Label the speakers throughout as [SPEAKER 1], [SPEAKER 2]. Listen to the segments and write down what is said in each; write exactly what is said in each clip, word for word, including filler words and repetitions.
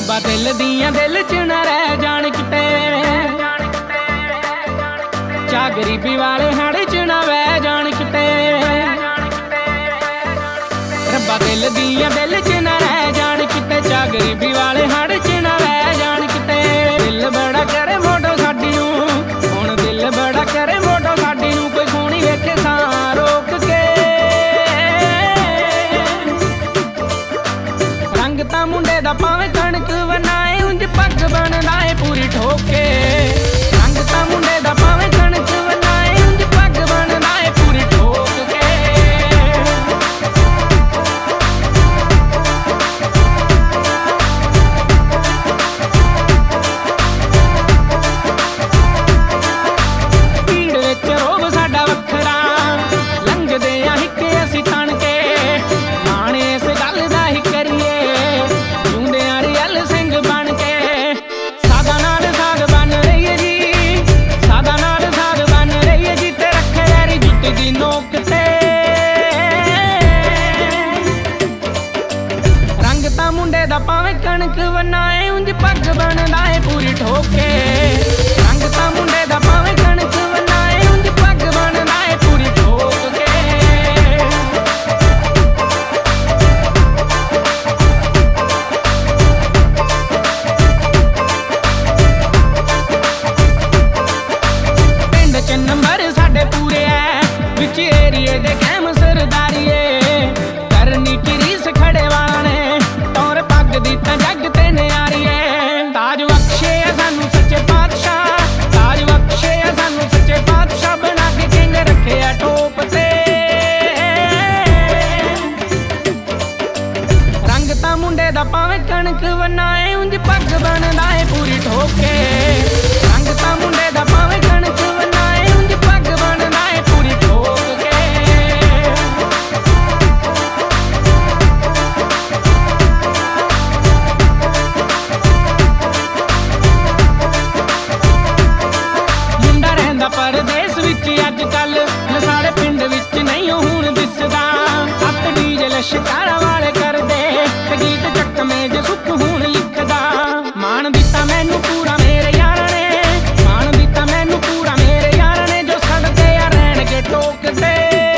[SPEAKER 1] रब्बा दिल दियां दिल च ना रह जान किते, चा गरीबी वाले हाड़ च ना वह जान किते। रब्बा दिल दियां दिल च ना रह जान किते, चा गरीबी वाले हाड़ च ना वह जान किते। दिल बड़ा करे मोटो साडी नूं, हुण दिल बड़ा करे मोटो साडी नूं, कोई सोहणी वेखे सां रोक के। रंग तां मुंडे दा भावें कणक वनाए, उंज पग बनदा ए पूरी ठोके। रंग तां मुंडे दा भावें कणक वनाए, उंज पग बनदा ए पूरी ठोक के। भीड़ विच रोब साडा वखरा, लंघदे आ हिक्के असीं तण के। माण इस गल दा ही करिए, भावें कणक वनाए, उंज पग बनदा ए पूरी ठोके। रंग तां मुंडे दा भावें कणक वनाए, उंज पग बनदा ए पूरी ठोक के। पिंड च नंबर साडे पूरे ऐ, विच एरिए दे कैम सरदारीए। करनी की रीस खड़े वाला ने, दी तां जग ते न्यारी ऐ। ताज बख्शे आ सानू सच्चे पातशाह, ताज बख्शे आ सानू सच्चे पातशाह, बना के किंग रखे आ टोप ते। रंग तां मुंडे दा भावें कणक वनाए, उंज पग बनदा ए पूरी ठोके। रंग तां मुंडे दा भावें कणक वनाए, उंज पग बनदा ए पूरी ठोक के। परदेस विच अज कल साढ़े पिंड विच नहीं हुण दिसदा। हत्थ डीजे लश्कारा वाले करदे, ते गीत चकमे ज सुख हुण लिखदा। मान दिता मैनू पूरा मेरे यारां ने, मान दिता मैनू पूरा मेरे यारां ने, जो सड़दे आ रहणगे टोकदे।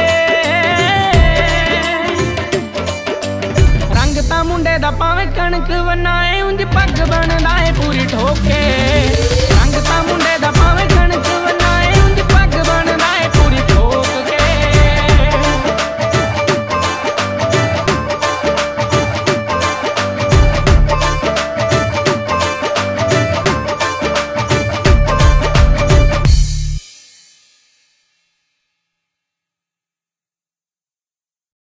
[SPEAKER 1] रंग तां मुंडे दा भावें कणक वनाए, उंज पग बनदा ए पूरी ठोके। रंग तां मुंडे दा